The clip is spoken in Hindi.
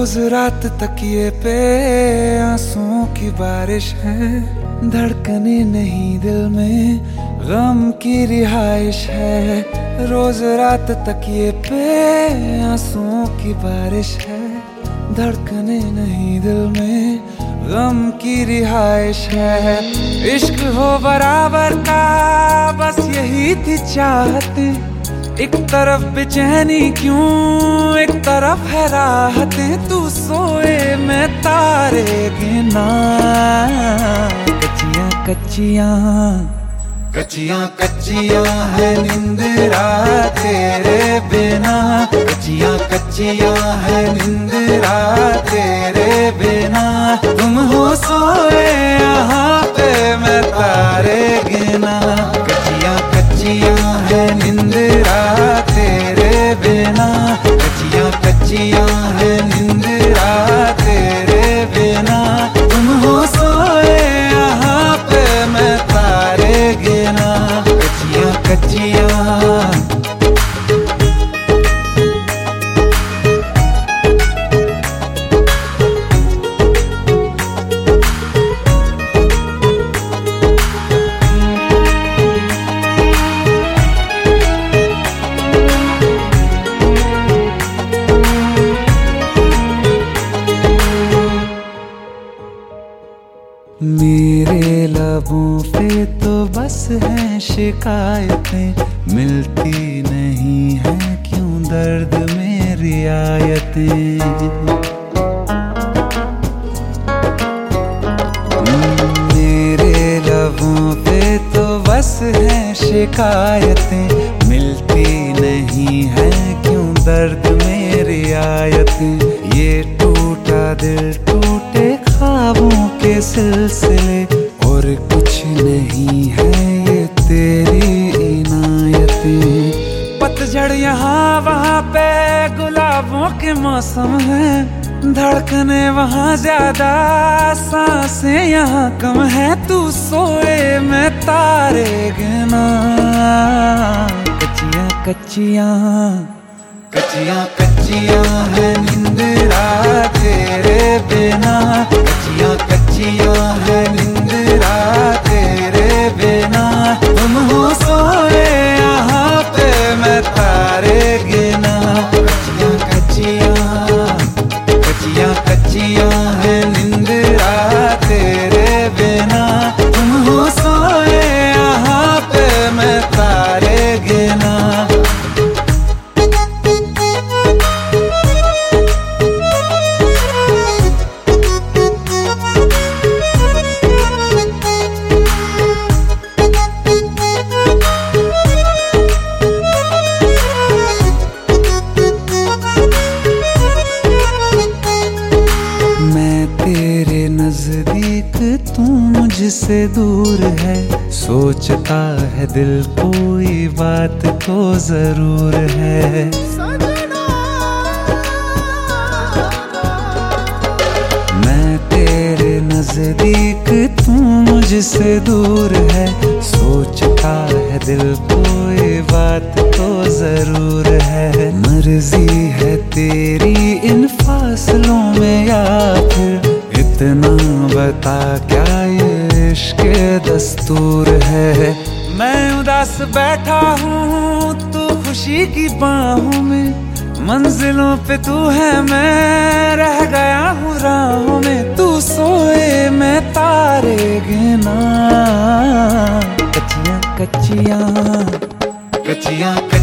रोज रात तकिए पे आंसुओं की बारिश है, धड़कने नहीं दिल में गम की रिहाइश है। रोज रात तकिए पे आंसुओं की बारिश है, धड़कने नहीं दिल में गम की रिहाइश है। इश्क हो बराबर का बस यही थी चाहते, एक तरफ बेचैनी क्यों एक तरफ है राहतें। तू सोए मैं तारे गिना, कच्चियां कच्चियां कच्चियां कच्चियां है निंदरा तेरे बिना, कच्चियां कच्चियां है निंदरा तेरे बिना। तुम हो सोए यहाँ पे मैं तारे गिना, कच्चियां कच्चियां है निंदरा तेरे बिना, कच्चियां कच्चियां है निंदरा तेरे बिना। तुम हो सोए यहाँ पे मैं तारे गिना, कच्चियां कच्चियां। मेरे लबों पे तो बस हैं शिकायतें, मिलती नहीं है क्यों दर्द में रियायतें। मेरे लबों पे तो बस हैं शिकायतें, मिलती नहीं है क्यों दर्द में रियायतें। ये टूटा दिल टूटे ख्वाबों के सिलसिले, और कुछ नहीं है ये तेरी इनायतें। पतझड़ यहाँ वहाँ पे गुलाबों के मौसम है, धड़कने वहाँ ज्यादा सांसें यहाँ कम है। तू सोए मैं तारे गिना, कच्चियां कच्चियां कच्चियां कच्चियां है निंदरा तेरे बिना, कच्चियां कच्चियां है निंदरा तेरे बिना। तुम हो सोए यहाँ पे मैं तारे गिना, कच्चियां कच्चियां कच्चियां कच्चियां है निंदरा तेरे बिना। तुम हो सोए यहाँ पे मैं तारे गिना। तेरे नजदीक तू मुझसे दूर है, सोचता है दिल कोई बात तो जरूर है। मैं तेरे नजदीक तू मुझसे दूर है, सोचता है दिल कोई बात तो जरूर है। मर्जी है तेरी इन फासलों में या फिर इतना बता क्या ये इश्क दस्तूर है। मैं उदास बैठा हूँ तू खुशी की बाहों में, मंजिलों पे तू है मैं रह गया हूँ राहों में। तू सोए मैं तारे गिना, कच्चियां कच्चियां कच्चियां